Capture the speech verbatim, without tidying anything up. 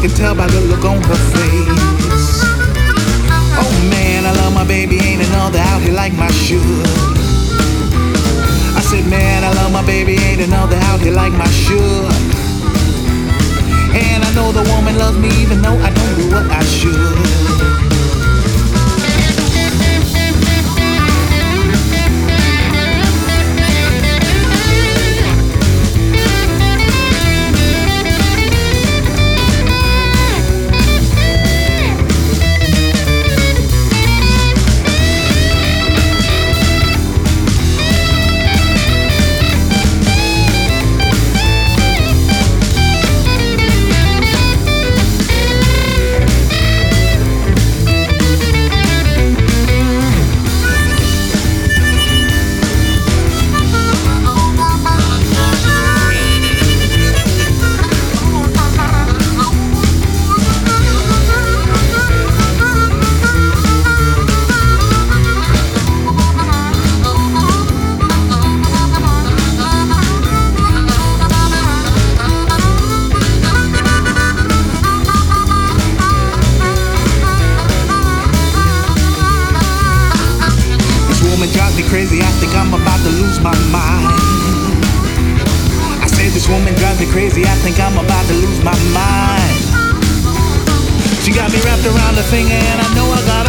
can tell by the look on her face. Oh man, I love my baby, ain't another out here like my sugar. I said, man, I love my baby, ain't another out here like my sugar. And I know the woman loves me even though I don't do what I should. Drives me crazy, I think I'm about to lose my mind. I said this woman drives me crazy, I think I'm about to lose my mind. She got me wrapped around the finger and I know I got